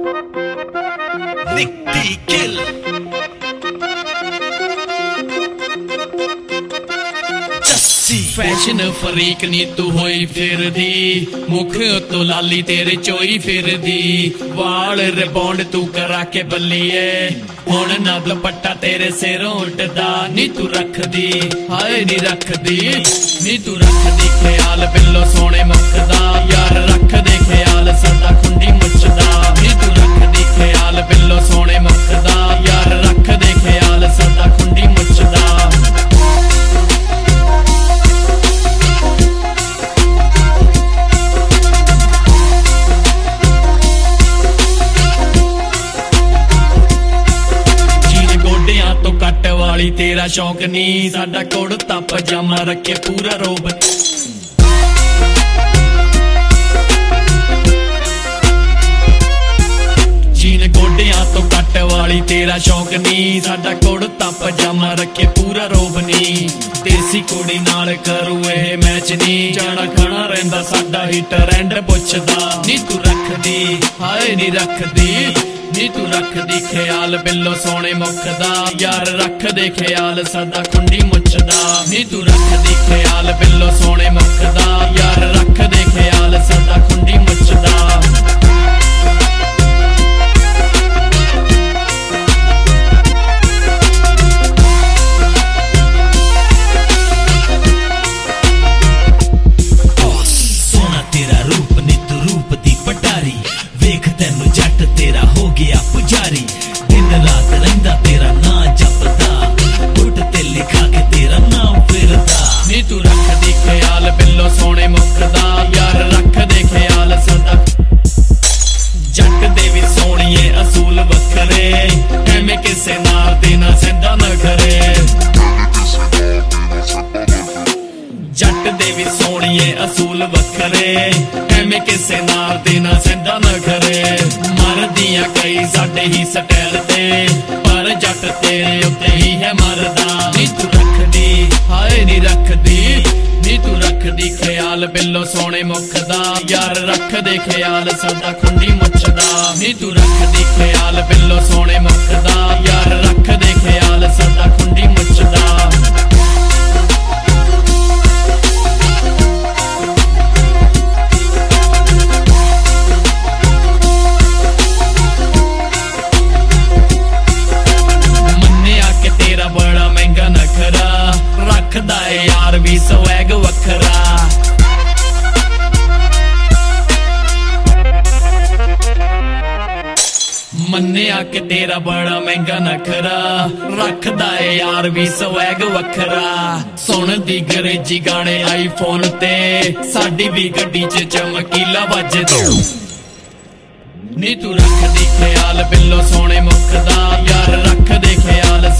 Nicky Kill fashion फरीक नी तू होई फिरदी मुख तो लाली तेरे चोई फिरदी वाल रिबॉन्ड तू करा के बल्लीए हुण ना दुपट्टा तेरे सिरों उठदा नी तू रखदी हाय नी रखदी नी तू रखदी ख्याल बिल्लो सोने मुकदा यार रख दे ख्याल सदा खुंडी मुचदा नी तू रखदी ख्याल बिल्लो सोने मुकदा यार रख दे ख्याल सदा खुंडी मुचदा कट वाली तेरा शौक नी साडा कुड़ता पजामा रखे पूरा रोब जीन गोडियां तो कट वाली तेरा शौक नी साडा कुड़ता पजामा रखे पूरा रोब नी देसी कुड़ी नाल करू ए मैच नी जाना खाना रहिंदा साडा हीटर एंड पुछदा नी तू रखदी हाय नी रखदी नी तू रखदी ख्याल बिल्लो सोने मुकदा यार रख दे ख्याल सदा खुंडी मुचदा नी तू रखदी ख्याल बिल्लो सोने मुकदा यार रख दे ख्याल सदा खुंडी मुचदा सोना तेरा रूप नी तू रूप दी पटारी वेख तैनू जट तेरा हो गया पुजारी दिन रात रहिंदा तेरा ना जपदा गुट ते लिखा के तेरा नाम फिरदा नी तू रखदी ख्याल बिल्लो सोने मुकदा यार रख दे ख्याल सदा जट दे भी सोनिए असूल वखरे एवें किसे नाल देना सिंधा न करे जट दे भी सोनिए असूल वखरे एवें किसे नाल देना सिंधा न करे मरदियां कई साडे ही स्टाइल ते पर जट तेरे उत्ते ही है मरदा नी तू रखदी हाय नी रखदी नी तू रखदी ख्याल बिल्लो सोने मुकदा यार रख दे ख्याल सदा खुंडी मुचदा नी तू रखदी ख्याल बिल्लो सोने मुकदा यार रख दे ख्याल सदा खुंडी मुचदा बड़ा महंगा नखरा रखदा है यार भी स्वैग वखरा मन्निया के तेरा बड़ा महंगा नखरा रखदा है यार भी स्वैग वखरा सुन दी अंग्रेजी गाने आईफोन ते साडी भी गड्डी च चमकीला वजदा नी तू रखदी ख्याल बिल्लो सोने मुकदा यार रख दे ख्याल